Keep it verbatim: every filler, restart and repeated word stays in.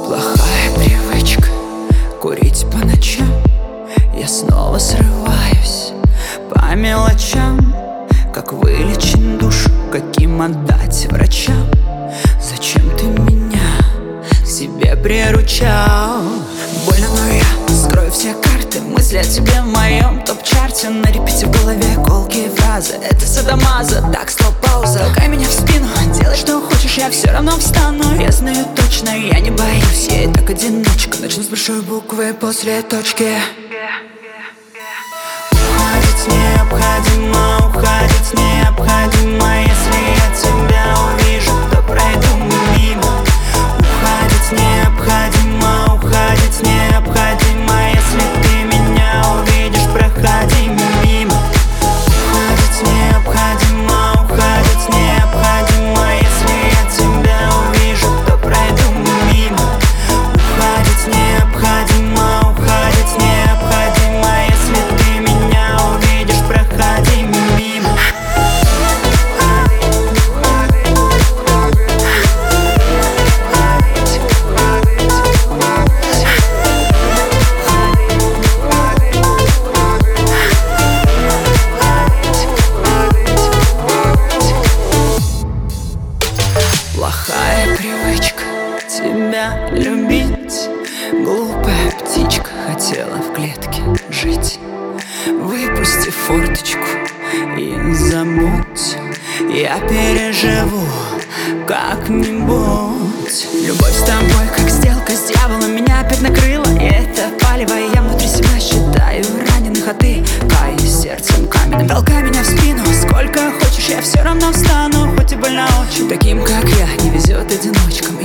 Плохая привычка курить по ночам. Я снова срываюсь по мелочам. Как вылечить душу, каким отдать врачам? Зачем ты меня к себе приручал? Больно, но я скрою все карты. Мысли о тебе в моем топ-чарте. На репите в голове колкие фразы. Это садомаза, так, стоп, пауза. Толкай меня в спину, делай что хочешь, я все равно встану. Я знаю точно, я не боюсь, я и так одиночка. Начну с большой буквы после точки. Уходить необходимо, уходить необходимо. Если я тебя увижу, то пройду мимо. Уходить необходимо, уходить необходимо. Если ты меня увидишь, проходи мимо. Уходить необходимо, уходить необходимо. Если я тебя увижу, то пройду мимо. Уходить необходимо, уходить необходимо. Если ты меня увидишь, проходи мимо. Плохая привычка тебя любить. Глупая птичка хотела в клетке жить. Выпусти форточку и забудь. Я переживу как-нибудь. Любовь с тобой, как сделка с дьяволом, меня опять накрыла. И это палево, и я внутри себя считаю раненых, а ты каюсь сердцем каменным. Толкай меня в спину, сколько хочешь, я все равно встану. Хоть и больно очень, таким как я не везет одиночкам.